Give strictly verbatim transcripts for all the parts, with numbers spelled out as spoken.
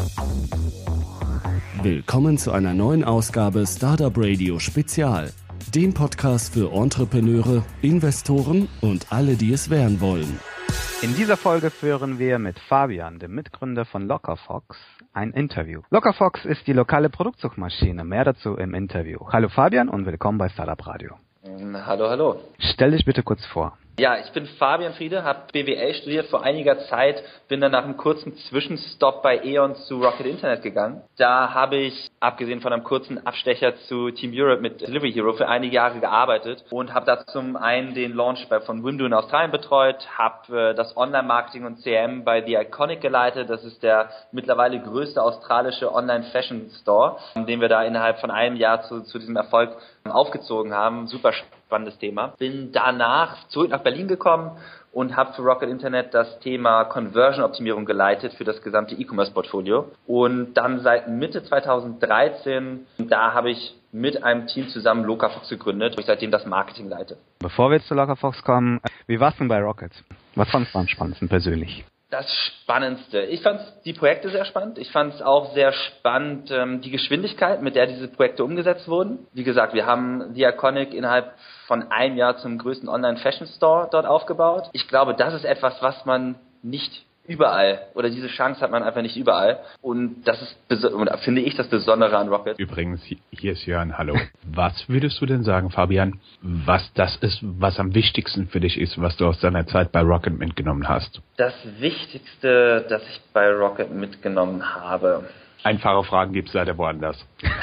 Willkommen zu einer neuen Ausgabe Startup Radio Spezial, dem Podcast für Entrepreneure, Investoren und alle, die es werden wollen. In dieser Folge führen wir mit Fabian, dem Mitgründer von Lockerfox, ein Interview. Lockerfox ist die lokale Produktsuchmaschine. Mehr dazu im Interview. Hallo Fabian und willkommen bei Startup Radio. Hallo, hallo. Stell dich bitte kurz vor. Ja, ich bin Fabian Friede, habe B W L studiert vor einiger Zeit, bin dann nach einem kurzen Zwischenstopp bei E.ON zu Rocket Internet gegangen. Da habe ich, abgesehen von einem kurzen Abstecher zu Team Europe mit Delivery Hero, für einige Jahre gearbeitet und habe da zum einen den Launch bei, von Wimdu in Australien betreut, habe äh, das Online-Marketing und C R M bei The Iconic geleitet. Das ist der mittlerweile größte australische Online-Fashion-Store, den wir da innerhalb von einem Jahr zu, zu diesem Erfolg aufgezogen haben. Super spannendes Thema. Bin danach zurück nach Berlin gekommen und habe für Rocket Internet das Thema Conversion-Optimierung geleitet für das gesamte E-Commerce-Portfolio. Und dann seit Mitte zweitausenddreizehn, da habe ich mit einem Team zusammen Lockerfox gegründet, wo ich seitdem das Marketing leite. Bevor wir jetzt zu Lockerfox kommen, wie war's denn bei Rocket? Was fandest du am spannendsten persönlich? Das Spannendste. Ich fand die Projekte sehr spannend. Ich fand es auch sehr spannend, ähm, die Geschwindigkeit, mit der diese Projekte umgesetzt wurden. Wie gesagt, wir haben The Iconic innerhalb von einem Jahr zum größten Online-Fashion-Store dort aufgebaut. Ich glaube, das ist etwas, was man nicht überall, oder diese Chance hat man einfach nicht überall. Und das ist, beso- finde ich, das Besondere an Rocket. Übrigens, hier ist Jörn, hallo. Was würdest du denn sagen, Fabian, was das ist, was am wichtigsten für dich ist, was du aus deiner Zeit bei Rocket mitgenommen hast? Das Wichtigste, das ich bei Rocket mitgenommen habe. Einfache Fragen gibt es leider woanders.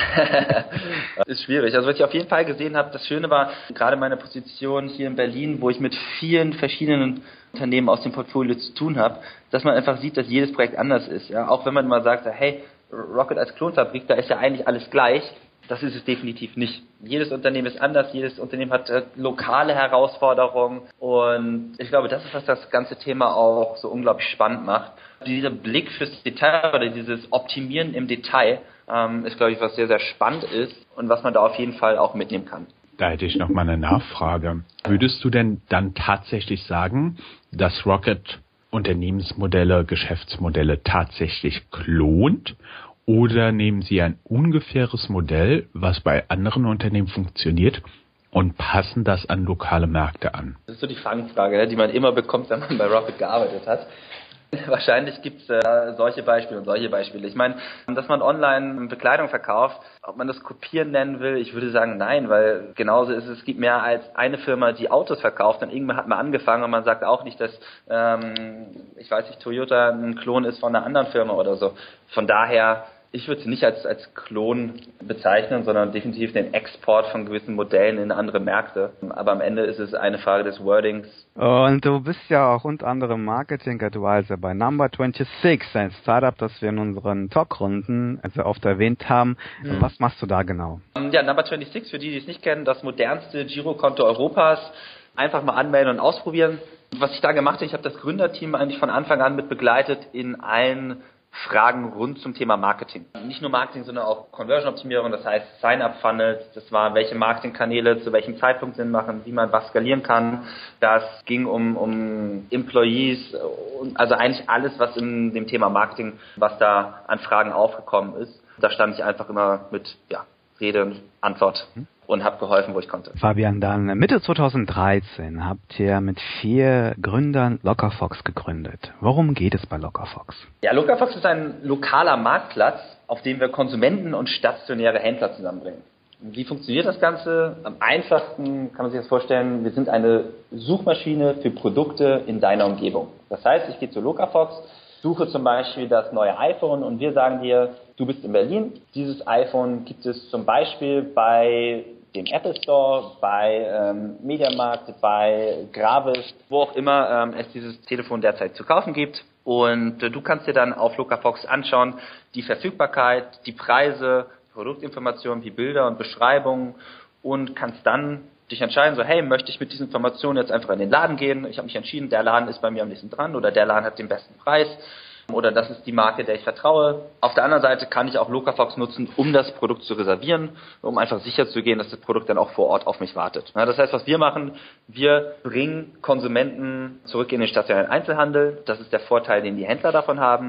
Ist schwierig. Also was ich auf jeden Fall gesehen habe, das Schöne war, gerade meine Position hier in Berlin, wo ich mit vielen verschiedenen Unternehmen aus dem Portfolio zu tun habe, dass man einfach sieht, dass jedes Projekt anders ist. Ja? Auch wenn man mal sagt, hey, Rocket als Klonfabrik, da ist ja eigentlich alles gleich. Das ist es definitiv nicht. Jedes Unternehmen ist anders, jedes Unternehmen hat äh, lokale Herausforderungen und ich glaube, das ist, was das ganze Thema auch so unglaublich spannend macht. Dieser Blick fürs Detail oder dieses Optimieren im Detail ähm, ist, glaube ich, was sehr, sehr spannend ist und was man da auf jeden Fall auch mitnehmen kann. Da hätte ich noch mal eine Nachfrage. Würdest du denn dann tatsächlich sagen, dass Rocket Unternehmensmodelle, Geschäftsmodelle tatsächlich klont? Oder nehmen Sie ein ungefähres Modell, was bei anderen Unternehmen funktioniert, und passen das an lokale Märkte an? Das ist so die Fangfrage, die man immer bekommt, wenn man bei Rocket gearbeitet hat. Wahrscheinlich gibt es äh, solche Beispiele und solche Beispiele. Ich meine, dass man online Bekleidung verkauft, ob man das Kopieren nennen will, ich würde sagen nein, weil genauso ist es, es gibt mehr als eine Firma, die Autos verkauft und irgendwann hat man angefangen und man sagt auch nicht, dass, ähm, ich weiß nicht, Toyota ein Klon ist von einer anderen Firma oder so. Von daher, ich würde sie nicht als, als Klon bezeichnen, sondern definitiv den Export von gewissen Modellen in andere Märkte. Aber am Ende ist es eine Frage des Wordings. Und du bist ja auch unter anderem Marketing-Advisor bei Number sechsundzwanzig, ein Startup, das wir in unseren Talkrunden also oft erwähnt haben. Mhm. Was machst du da genau? Ja, Number sechsundzwanzig, für die, die es nicht kennen, das modernste Girokonto Europas. Einfach mal anmelden und ausprobieren. Was ich da gemacht habe, ich habe das Gründerteam eigentlich von Anfang an mit begleitet in allen Fragen rund zum Thema Marketing. Nicht nur Marketing, sondern auch Conversion-Optimierung, das heißt Sign-up-Funnels, das war, welche Marketingkanäle zu welchem Zeitpunkt Sinn machen, wie man was skalieren kann. Das ging um, um Employees, also eigentlich alles, was in dem Thema Marketing, was da an Fragen aufgekommen ist. Da stand ich einfach immer mit ja, Rede und Antwort und habe geholfen, wo ich konnte. Fabian, dann Mitte zweitausenddreizehn habt ihr mit vier Gründern Lockerfox gegründet. Worum geht es bei Lockerfox? Ja, Lockerfox ist ein lokaler Marktplatz, auf dem wir Konsumenten und stationäre Händler zusammenbringen. Wie funktioniert das Ganze? Am einfachsten kann man sich das vorstellen, wir sind eine Suchmaschine für Produkte in deiner Umgebung. Das heißt, ich gehe zu Lockerfox, suche zum Beispiel das neue iPhone und wir sagen dir, du bist in Berlin, dieses iPhone gibt es zum Beispiel bei dem Apple Store, bei ähm, Mediamarkt, bei Gravis, wo auch immer ähm, es dieses Telefon derzeit zu kaufen gibt. Und äh, du kannst dir dann auf Lockerfox anschauen, die Verfügbarkeit, die Preise, Produktinformationen wie Bilder und Beschreibungen und kannst dann dich entscheiden, so hey, möchte ich mit diesen Informationen jetzt einfach in den Laden gehen? Ich habe mich entschieden, der Laden ist bei mir am nächsten dran oder der Laden hat den besten Preis. Oder das ist die Marke, der ich vertraue. Auf der anderen Seite kann ich auch Lockerfox nutzen, um das Produkt zu reservieren, um einfach sicher zu gehen, dass das Produkt dann auch vor Ort auf mich wartet. Das heißt, was wir machen, wir bringen Konsumenten zurück in den stationären Einzelhandel. Das ist der Vorteil, den die Händler davon haben.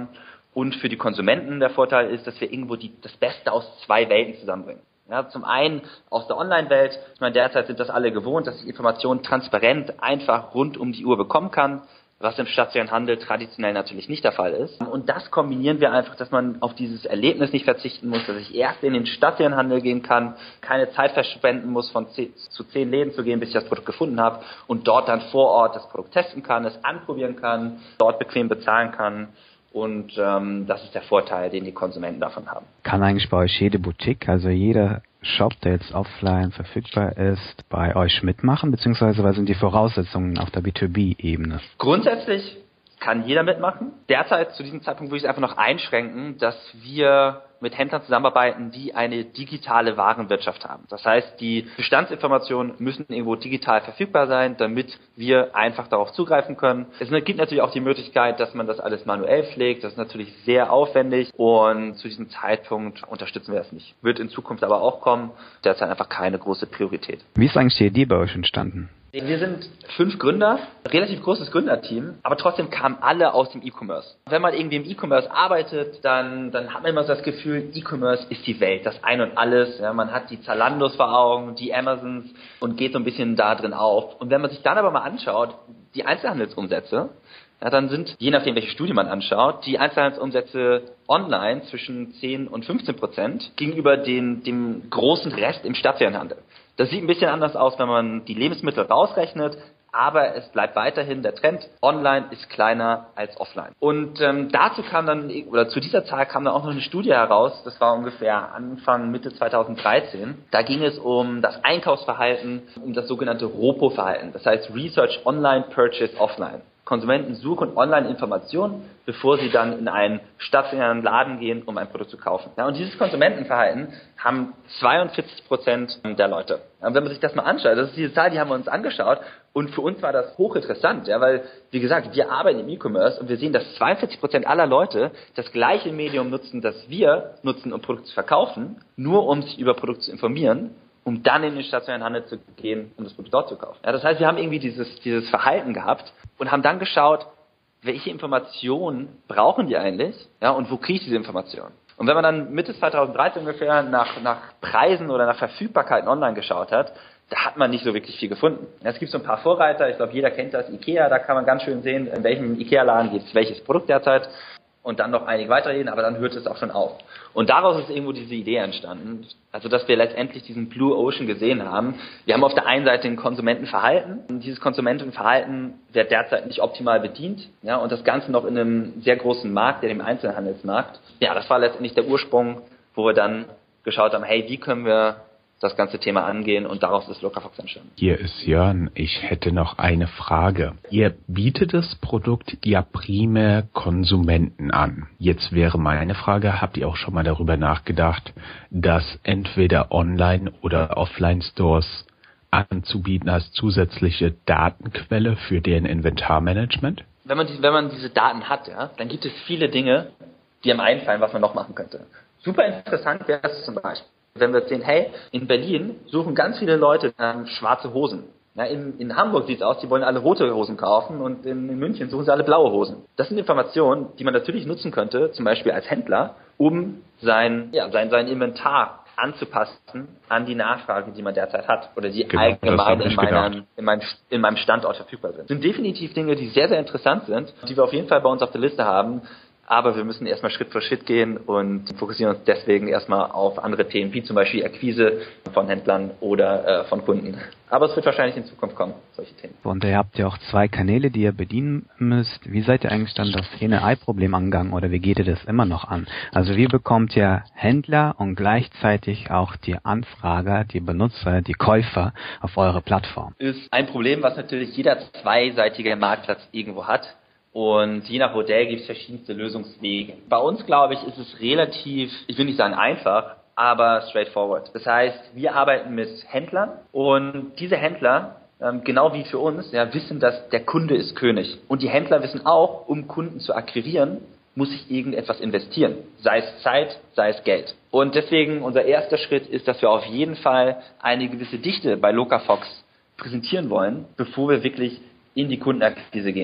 Und für die Konsumenten der Vorteil ist, dass wir irgendwo die, das Beste aus zwei Welten zusammenbringen. Ja, zum einen aus der Online-Welt. Ich meine, derzeit sind das alle gewohnt, dass ich Informationen transparent, einfach rund um die Uhr bekommen kann, was im stationären Handel traditionell natürlich nicht der Fall ist. Und das kombinieren wir einfach, dass man auf dieses Erlebnis nicht verzichten muss, dass ich erst in den stationären Handel gehen kann, keine Zeit verschwenden muss, von zehn, zu zehn Läden zu gehen, bis ich das Produkt gefunden habe und dort dann vor Ort das Produkt testen kann, es anprobieren kann, dort bequem bezahlen kann. Und ähm, das ist der Vorteil, den die Konsumenten davon haben. Kann eigentlich bei euch jede Boutique, also jeder Shop, der jetzt offline verfügbar ist, bei euch mitmachen? Beziehungsweise was sind die Voraussetzungen auf der B zwei B-Ebene? Grundsätzlich kann jeder mitmachen. Derzeit, zu diesem Zeitpunkt, würde ich es einfach noch einschränken, dass wir mit Händlern zusammenarbeiten, die eine digitale Warenwirtschaft haben. Das heißt, die Bestandsinformationen müssen irgendwo digital verfügbar sein, damit wir einfach darauf zugreifen können. Es gibt natürlich auch die Möglichkeit, dass man das alles manuell pflegt. Das ist natürlich sehr aufwendig und zu diesem Zeitpunkt unterstützen wir das nicht. Wird in Zukunft aber auch kommen. Derzeit einfach keine große Priorität. Wie ist eigentlich die Idee bei euch entstanden? Wir sind fünf Gründer, relativ großes Gründerteam, aber trotzdem kamen alle aus dem E-Commerce. Wenn man irgendwie im E-Commerce arbeitet, dann, dann hat man immer so das Gefühl, E-Commerce ist die Welt, das Ein und Alles. Ja, man hat die Zalandos vor Augen, die Amazons und geht so ein bisschen da drin auf. Und wenn man sich dann aber mal anschaut, die Einzelhandelsumsätze, ja, dann sind, je nachdem welche Studie man anschaut, die Einzelhandelsumsätze online zwischen zehn und fünfzehn Prozent gegenüber den, dem großen Rest im stationären Handel. Das sieht ein bisschen anders aus, wenn man die Lebensmittel rausrechnet, aber es bleibt weiterhin der Trend, online ist kleiner als offline. Und ähm, dazu kam dann, oder zu dieser Zahl kam dann auch noch eine Studie heraus, das war ungefähr Anfang, Mitte zweitausenddreizehn. Da ging es um das Einkaufsverhalten, um das sogenannte R O P O-Verhalten, das heißt Research Online, Purchase Offline. Konsumenten suchen online Informationen, bevor sie dann in einen stationären Laden gehen, um ein Produkt zu kaufen. Ja, und dieses Konsumentenverhalten haben zweiundvierzig Prozent der Leute. Ja, und wenn man sich das mal anschaut, das ist diese Zahl, die haben wir uns angeschaut und für uns war das hochinteressant, ja, weil, wie gesagt, wir arbeiten im E-Commerce und wir sehen, dass zweiundvierzig Prozent aller Leute das gleiche Medium nutzen, das wir nutzen, um Produkte zu verkaufen, nur um sich über Produkte zu informieren, um dann in den stationären Handel zu gehen, um das Produkt dort zu kaufen. Ja, das heißt, wir haben irgendwie dieses, dieses Verhalten gehabt und haben dann geschaut, welche Informationen brauchen die eigentlich, ja, und wo kriege ich diese Informationen? Und wenn man dann Mitte zweitausenddreizehn ungefähr nach, nach Preisen oder nach Verfügbarkeiten online geschaut hat, da hat man nicht so wirklich viel gefunden. Ja, es gibt so ein paar Vorreiter, ich glaube, jeder kennt das, Ikea, da kann man ganz schön sehen, in welchem Ikea-Laden gibt es welches Produkt derzeit. Und dann noch einige weitere reden, aber dann hört es auch schon auf. Und daraus ist irgendwo diese Idee entstanden, also dass wir letztendlich diesen Blue Ocean gesehen haben. Wir haben auf der einen Seite ein Konsumentenverhalten. Und dieses Konsumentenverhalten wird derzeit nicht optimal bedient. Ja, und das Ganze noch in einem sehr großen Markt, dem Einzelhandelsmarkt. Ja, das war letztendlich der Ursprung, wo wir dann geschaut haben, hey, wie können wir das ganze Thema angehen, und daraus ist Locafox entstanden. Hier ist Jörn. Ich hätte noch eine Frage. Ihr bietet das Produkt ja primär Konsumenten an. Jetzt wäre meine Frage, habt ihr auch schon mal darüber nachgedacht, das entweder Online- oder Offline-Stores anzubieten als zusätzliche Datenquelle für deren Inventarmanagement? Wenn man, die, wenn man diese Daten hat, ja, dann gibt es viele Dinge, die einem einfallen, was man noch machen könnte. Super interessant wäre es zum Beispiel, wenn wir sehen, hey, in Berlin suchen ganz viele Leute ähm, schwarze Hosen. Ja, in, in Hamburg sieht es aus, die wollen alle rote Hosen kaufen, und in, in München suchen sie alle blaue Hosen. Das sind Informationen, die man natürlich nutzen könnte, zum Beispiel als Händler, um sein, ja, sein, sein Inventar anzupassen an die Nachfrage, die man derzeit hat, oder die genau, allgemein in, meinem, in, meinem, in meinem Standort verfügbar sind. Das sind definitiv Dinge, die sehr, sehr interessant sind, die wir auf jeden Fall bei uns auf der Liste haben. Aber wir müssen erstmal Schritt für Schritt gehen und fokussieren uns deswegen erstmal auf andere Themen, wie zum Beispiel Akquise von Händlern oder äh, von Kunden. Aber es wird wahrscheinlich in Zukunft kommen, solche Themen. Und ihr habt ja auch zwei Kanäle, die ihr bedienen müsst. Wie seid ihr eigentlich dann das Henne-Ei-Problem angegangen, oder wie geht ihr das immer noch an? Also wie bekommt ihr Händler und gleichzeitig auch die Anfrager, die Benutzer, die Käufer auf eure Plattform? Ist ein Problem, was natürlich jeder zweiseitige Marktplatz irgendwo hat. Und je nach Modell gibt es verschiedenste Lösungswege. Bei uns, glaube ich, ist es relativ, ich will nicht sagen einfach, aber straightforward. Das heißt, wir arbeiten mit Händlern, und diese Händler, ähm, genau wie für uns, ja, wissen, dass der Kunde ist König. Und die Händler wissen auch, um Kunden zu akquirieren, muss ich irgendetwas investieren. Sei es Zeit, sei es Geld. Und deswegen unser erster Schritt ist, dass wir auf jeden Fall eine gewisse Dichte bei Locafox präsentieren wollen, bevor wir wirklich in die Kundenakquise gehen.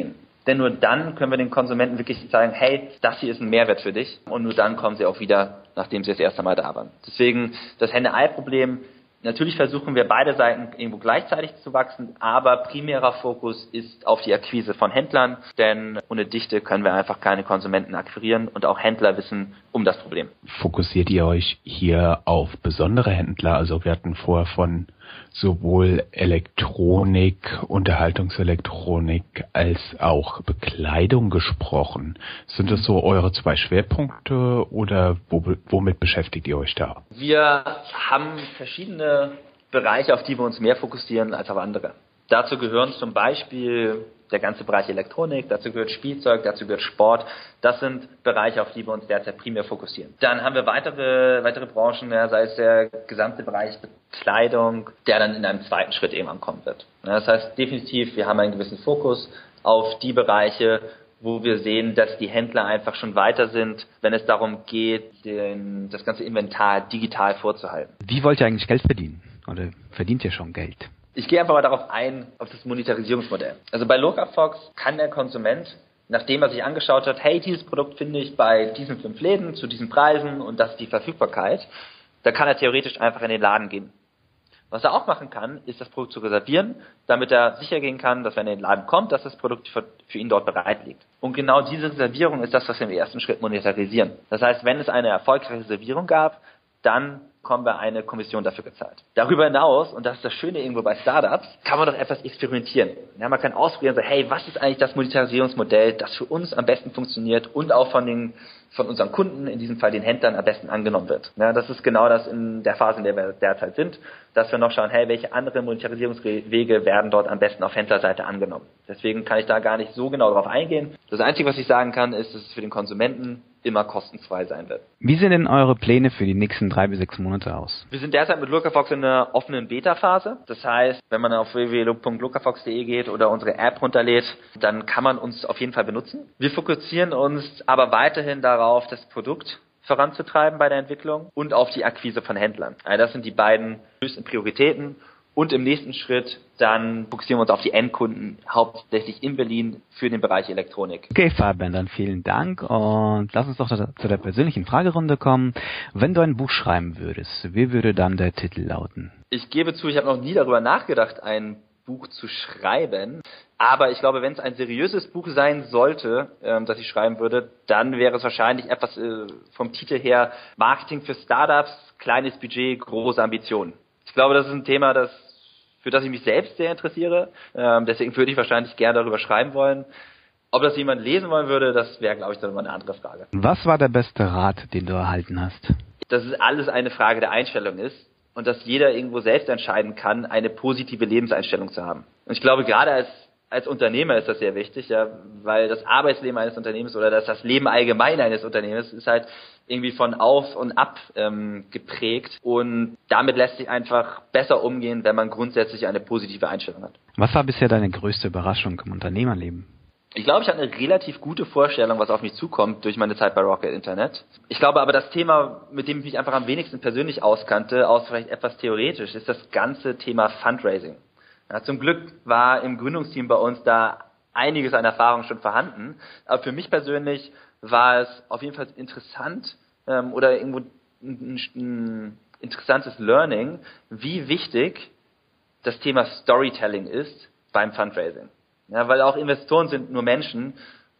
Denn nur dann können wir den Konsumenten wirklich sagen, hey, das hier ist ein Mehrwert für dich. Und nur dann kommen sie auch wieder, nachdem sie das erste Mal da waren. Deswegen das Henne-Ei-Problem. Natürlich versuchen wir beide Seiten irgendwo gleichzeitig zu wachsen, aber primärer Fokus ist auf die Akquise von Händlern, denn ohne Dichte können wir einfach keine Konsumenten akquirieren und auch Händler wissen um das Problem. Fokussiert ihr euch hier auf besondere Händler? Also wir hatten vorher von sowohl Elektronik, Unterhaltungselektronik als auch Bekleidung gesprochen. Sind das so eure zwei Schwerpunkte oder womit beschäftigt ihr euch da? Wir haben verschiedene Bereiche, auf die wir uns mehr fokussieren als auf andere. Dazu gehören zum Beispiel der ganze Bereich Elektronik, dazu gehört Spielzeug, dazu gehört Sport. Das sind Bereiche, auf die wir uns derzeit primär fokussieren. Dann haben wir weitere weitere Branchen, ja, sei es der gesamte Bereich Bekleidung, der dann in einem zweiten Schritt irgendwann kommen wird. Ja, das heißt definitiv, wir haben einen gewissen Fokus auf die Bereiche, wo wir sehen, dass die Händler einfach schon weiter sind, wenn es darum geht, den, das ganze Inventar digital vorzuhalten. Wie wollt ihr eigentlich Geld verdienen? Oder verdient ihr schon Geld? Ich gehe einfach mal darauf ein, auf das Monetarisierungsmodell. Also bei Locafox kann der Konsument, nachdem er sich angeschaut hat, hey, dieses Produkt finde ich bei diesen fünf Läden zu diesen Preisen und das ist die Verfügbarkeit, da kann er theoretisch einfach in den Laden gehen. Was er auch machen kann, ist das Produkt zu reservieren, damit er sicher gehen kann, dass wenn er in den Laden kommt, dass das Produkt für, für ihn dort bereit liegt. Und genau diese Reservierung ist das, was wir im ersten Schritt monetarisieren. Das heißt, wenn es eine erfolgreiche Reservierung gab, dann bekommen wir eine Kommission dafür gezahlt. Darüber hinaus, und das ist das Schöne irgendwo bei Startups, kann man doch etwas experimentieren. Ja, man kann ausprobieren und sagen, hey, was ist eigentlich das Monetarisierungsmodell, das für uns am besten funktioniert und auch von den von unseren Kunden, in diesem Fall den Händlern, am besten angenommen wird. Ja, das ist genau das in der Phase, in der wir derzeit sind, dass wir noch schauen, hey, welche anderen Monetarisierungswege werden dort am besten auf Händlerseite angenommen. Deswegen kann ich da gar nicht so genau darauf eingehen. Das Einzige, was ich sagen kann, ist, dass es für den Konsumenten immer kostenfrei sein wird. Wie sehen denn eure Pläne für die nächsten drei bis sechs Monate aus? Wir sind derzeit mit Locafox in einer offenen Beta-Phase. Das heißt, wenn man auf w w w punkt locafox punkt d e geht oder unsere App runterlädt, dann kann man uns auf jeden Fall benutzen. Wir fokussieren uns aber weiterhin darauf, das Produkt voranzutreiben bei der Entwicklung und auf die Akquise von Händlern. Also das sind die beiden höchsten Prioritäten. Und im nächsten Schritt dann fokussieren wir uns auf die Endkunden, hauptsächlich in Berlin für den Bereich Elektronik. Okay, Fabian, dann vielen Dank und lass uns doch zu der persönlichen Fragerunde kommen. Wenn du ein Buch schreiben würdest, wie würde dann der Titel lauten? Ich gebe zu, ich habe noch nie darüber nachgedacht, ein Buch zu schreiben. Aber ich glaube, wenn es ein seriöses Buch sein sollte, ähm, das ich schreiben würde, dann wäre es wahrscheinlich etwas äh, vom Titel her Marketing für Startups, kleines Budget, große Ambitionen. Ich glaube, das ist ein Thema, das für das ich mich selbst sehr interessiere. Ähm, deswegen würde ich wahrscheinlich gerne darüber schreiben wollen. Ob das jemand lesen wollen würde, das wäre, glaube ich, dann mal eine andere Frage. Was war der beste Rat, den du erhalten hast? Dass es alles eine Frage der Einstellung ist und dass jeder irgendwo selbst entscheiden kann, eine positive Lebenseinstellung zu haben. Und ich glaube, gerade als als Unternehmer ist das sehr wichtig, ja, weil das Arbeitsleben eines Unternehmens oder das, das Leben allgemein eines Unternehmens ist halt irgendwie von auf und ab ähm, geprägt und damit lässt sich einfach besser umgehen, wenn man grundsätzlich eine positive Einstellung hat. Was war bisher deine größte Überraschung im Unternehmerleben? Ich glaube, ich hatte eine relativ gute Vorstellung, was auf mich zukommt durch meine Zeit bei Rocket Internet. Ich glaube aber, das Thema, mit dem ich mich einfach am wenigsten persönlich auskannte, außer vielleicht etwas theoretisch, ist das ganze Thema Fundraising. Ja, zum Glück war im Gründungsteam bei uns da einiges an Erfahrung schon vorhanden. Aber für mich persönlich war es auf jeden Fall interessant ähm, oder irgendwo ein, ein interessantes Learning, wie wichtig das Thema Storytelling ist beim Fundraising. Ja, weil auch Investoren sind nur Menschen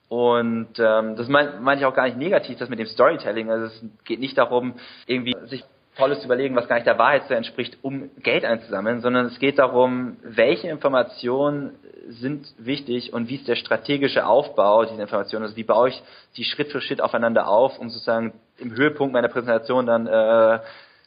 und ähm, das meine mein ich auch gar nicht negativ, das mit dem Storytelling. Also es geht nicht darum, irgendwie sich Tolles zu überlegen, was gar nicht der Wahrheit so entspricht, um Geld einzusammeln, sondern es geht darum, welche Informationen sind wichtig und wie ist der strategische Aufbau dieser Informationen, also wie baue ich die Schritt für Schritt aufeinander auf, um sozusagen im Höhepunkt meiner Präsentation dann äh,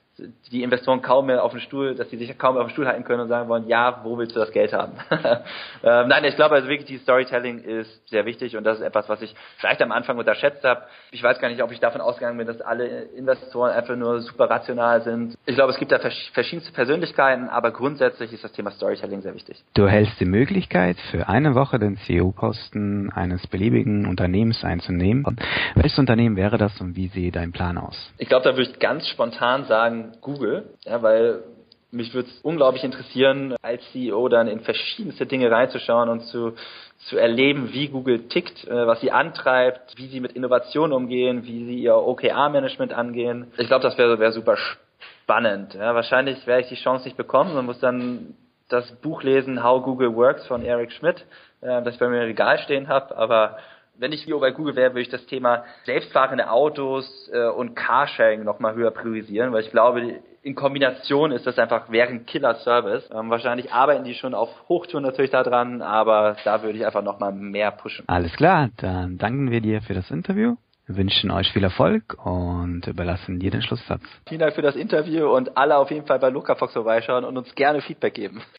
die Investoren kaum mehr auf den Stuhl, dass sie sich kaum mehr auf den Stuhl halten können und sagen wollen, ja, wo willst du das Geld haben? ähm, nein, ich glaube also wirklich, die Storytelling ist sehr wichtig und das ist etwas, was ich vielleicht am Anfang unterschätzt habe. Ich weiß gar nicht, ob ich davon ausgegangen bin, dass alle Investoren einfach nur super rational sind. Ich glaube, es gibt da verschiedenste Persönlichkeiten, aber grundsätzlich ist das Thema Storytelling sehr wichtig. Du erhältst die Möglichkeit, für eine Woche den C E O-Posten eines beliebigen Unternehmens einzunehmen. Welches Unternehmen wäre das und wie sieht dein Plan aus? Ich glaube, da würde ich ganz spontan sagen, Google, ja, weil Mich würde es unglaublich interessieren, als C E O dann in verschiedenste Dinge reinzuschauen und zu, zu erleben, wie Google tickt, was sie antreibt, wie sie mit Innovation umgehen, wie sie ihr O K R-Management angehen. Ich glaube, das wäre wär super spannend. Ja, wahrscheinlich werde ich die Chance nicht bekommen und muss dann das Buch lesen, How Google Works von Eric Schmidt, das ich bei mir im Regal stehen habe, aber wenn ich C E O bei Google wäre, würde ich das Thema selbstfahrende Autos äh, und Carsharing nochmal höher priorisieren, weil ich glaube, in Kombination ist das einfach wäre ein Killer-Service. Ähm, wahrscheinlich arbeiten die schon auf Hochtouren natürlich da dran, aber da würde ich einfach nochmal mehr pushen. Alles klar, dann danken wir dir für das Interview, wünschen euch viel Erfolg und überlassen dir den Schlusssatz. Vielen Dank für das Interview und alle auf jeden Fall bei Lokafox vorbeischauen und uns gerne Feedback geben.